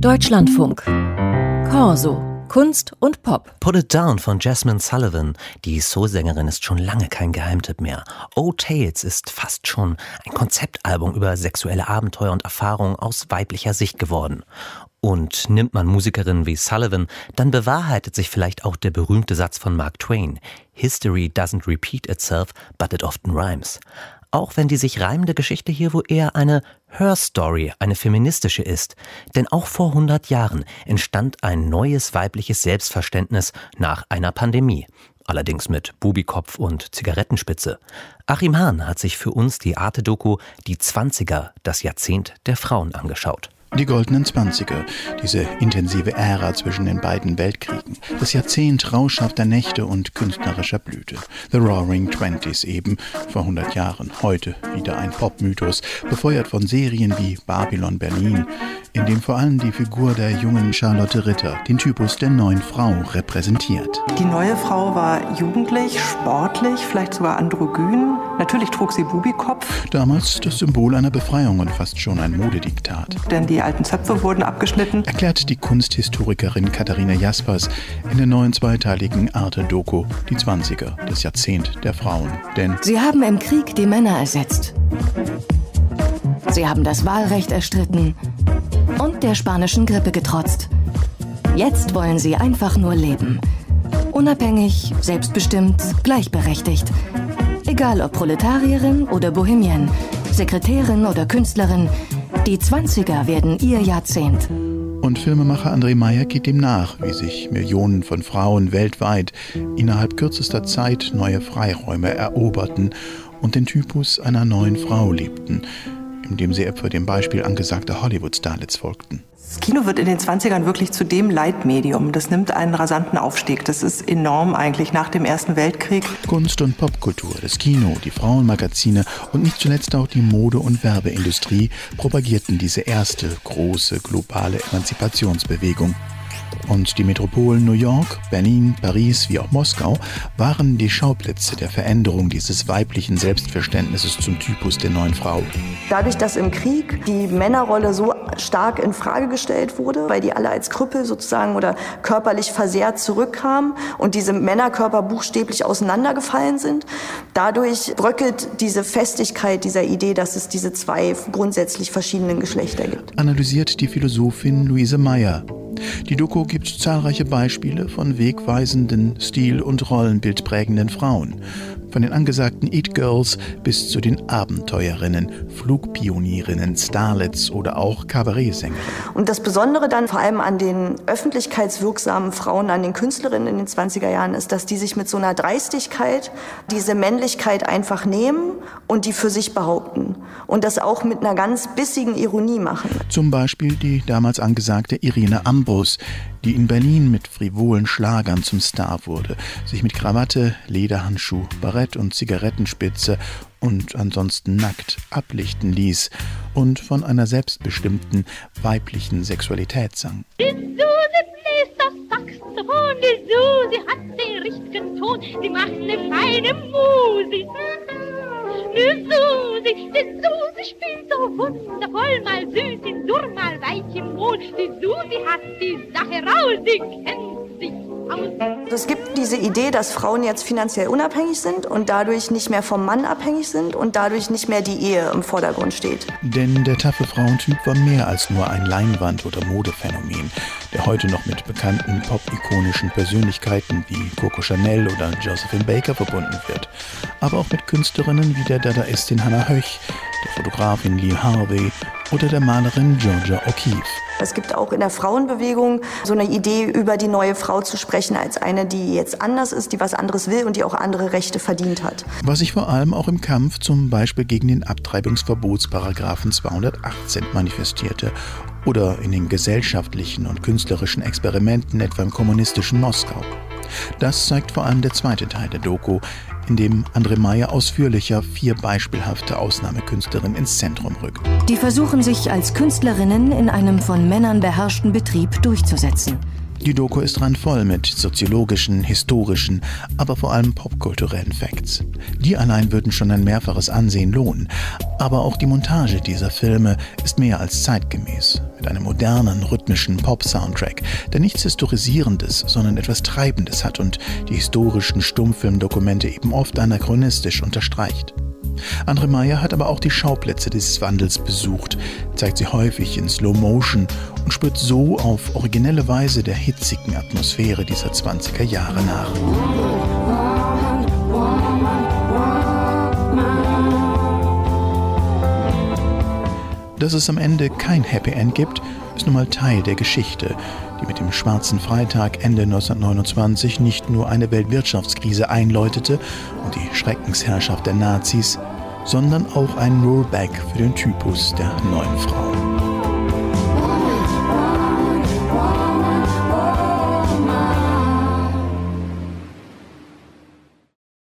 Deutschlandfunk. Corso. Kunst und Pop. Put It Down von Jasmine Sullivan. Die Soul-Sängerin ist schon lange kein Geheimtipp mehr. Oh Tales ist fast schon ein Konzeptalbum über sexuelle Abenteuer und Erfahrungen aus weiblicher Sicht geworden. Und nimmt man Musikerinnen wie Sullivan, dann bewahrheitet sich vielleicht auch der berühmte Satz von Mark Twain. History doesn't repeat itself, but it often rhymes. Auch wenn die sich reimende Geschichte hier wohl eher eine Her-Story, eine feministische ist. Denn auch vor 100 Jahren entstand ein neues weibliches Selbstverständnis nach einer Pandemie. Allerdings mit Bubikopf und Zigarettenspitze. Achim Hahn hat sich für uns die Arte-Doku Die 20er, das Jahrzehnt der Frauen angeschaut. Die goldenen 20er, diese intensive Ära zwischen den beiden Weltkriegen. Das Jahrzehnt rauschhafter Nächte und künstlerischer Blüte. The Roaring Twenties eben, vor 100 Jahren. Heute wieder ein Popmythos, befeuert von Serien wie Babylon Berlin, in dem vor allem die Figur der jungen Charlotte Ritter den Typus der neuen Frau repräsentiert. Die neue Frau war jugendlich, sportlich, vielleicht sogar androgyn. Natürlich trug sie Bubikopf. Damals das Symbol einer Befreiung und fast schon ein Modediktat. Denn die alten Zöpfe wurden abgeschnitten. Erklärt die Kunsthistorikerin Katharina Jaspers in der neuen zweiteiligen Arte-Doku Die 20er, das Jahrzehnt der Frauen. Denn sie haben im Krieg die Männer ersetzt. Sie haben das Wahlrecht erstritten und der spanischen Grippe getrotzt. Jetzt wollen sie einfach nur leben. Unabhängig, selbstbestimmt, gleichberechtigt. Egal ob Proletarierin oder Bohemienne, Sekretärin oder Künstlerin, die 20er werden ihr Jahrzehnt. Und Filmemacher André Meyer geht dem nach, wie sich Millionen von Frauen weltweit innerhalb kürzester Zeit neue Freiräume eroberten und den Typus einer neuen Frau liebten, indem sie etwa dem Beispiel angesagter Hollywood-Starlets folgten. Das Kino wird in den 20ern wirklich zu dem Leitmedium. Das nimmt einen rasanten Aufstieg. Das ist enorm eigentlich nach dem Ersten Weltkrieg. Kunst- und Popkultur, das Kino, die Frauenmagazine und nicht zuletzt auch die Mode- und Werbeindustrie propagierten diese erste große globale Emanzipationsbewegung. Und die Metropolen New York, Berlin, Paris wie auch Moskau waren die Schauplätze der Veränderung dieses weiblichen Selbstverständnisses zum Typus der neuen Frau. Dadurch, dass im Krieg die Männerrolle so stark in Frage gestellt wurde, weil die alle als Krüppel sozusagen oder körperlich versehrt zurückkamen und diese Männerkörper buchstäblich auseinandergefallen sind, dadurch bröckelt diese Festigkeit dieser Idee, dass es diese zwei grundsätzlich verschiedenen Geschlechter gibt. Analysiert die Philosophin Luise Meyer. Die Doku gibt zahlreiche Beispiele von wegweisenden, stil- und rollenbildprägenden Frauen. Von den angesagten It-Girls bis zu den Abenteurerinnen, Flugpionierinnen, Starlets oder auch Kabarettsängerinnen. Und das Besondere dann vor allem an den öffentlichkeitswirksamen Frauen, an den Künstlerinnen in den 20er Jahren ist, dass die sich mit so einer Dreistigkeit diese Männlichkeit einfach nehmen und die für sich behaupten. Und das auch mit einer ganz bissigen Ironie machen. Zum Beispiel die damals angesagte Irene Ambrus, die in Berlin mit frivolen Schlagern zum Star wurde, sich mit Krawatte, Lederhandschuh, Barett und Zigarettenspitze und ansonsten nackt ablichten ließ und von einer selbstbestimmten weiblichen Sexualität sang. Die Susi bläst das Saxophon, die Susi hat den richtigen Ton, die macht eine feine Musik. Die Susi spielt so wundervoll, mal süß im Dur, mal weich im Mond. Die Susi hat die Sache raus, sie kennt sich aus. Es gibt diese Idee, dass Frauen jetzt finanziell unabhängig sind und dadurch nicht mehr vom Mann abhängig sind und dadurch nicht mehr die Ehe im Vordergrund steht. Denn der taffe Frauentyp war mehr als nur ein Leinwand- oder Modephänomen, der heute noch mit bekannten pop-ikonischen Persönlichkeiten wie Coco Chanel oder Josephine Baker verbunden wird. Aber auch mit Künstlerinnen wie der Dadaistin Hannah Höch, der Fotografin Lee Harvey oder der Malerin Georgia O'Keeffe. Es gibt auch in der Frauenbewegung so eine Idee, über die neue Frau zu sprechen, als eine, die jetzt anders ist, die was anderes will und die auch andere Rechte verdient hat. Was sich vor allem auch im Kampf zum Beispiel gegen den Abtreibungsverbotsparagraphen 218 manifestierte oder in den gesellschaftlichen und künstlerischen Experimenten etwa im kommunistischen Moskau. Das zeigt vor allem der zweite Teil der Doku, in dem André Meyer ausführlicher 4 beispielhafte Ausnahmekünstlerinnen ins Zentrum rückt. Die versuchen sich als Künstlerinnen in einem von Männern beherrschten Betrieb durchzusetzen. Die Doku ist randvoll mit soziologischen, historischen, aber vor allem popkulturellen Facts. Die allein würden schon ein mehrfaches Ansehen lohnen. Aber auch die Montage dieser Filme ist mehr als zeitgemäß. Mit einem modernen, rhythmischen Pop-Soundtrack, der nichts Historisierendes, sondern etwas Treibendes hat und die historischen Stummfilmdokumente eben oft anachronistisch unterstreicht. Andre Meyer hat aber auch die Schauplätze des Wandels besucht, zeigt sie häufig in Slow Motion und spürt so auf originelle Weise der hitzigen Atmosphäre dieser 20er Jahre nach. Dass es am Ende kein Happy End gibt, ist nun mal Teil der Geschichte, die mit dem Schwarzen Freitag Ende 1929 nicht nur eine Weltwirtschaftskrise einläutete und die Schreckensherrschaft der Nazis, sondern auch ein Rollback für den Typus der neuen Frau.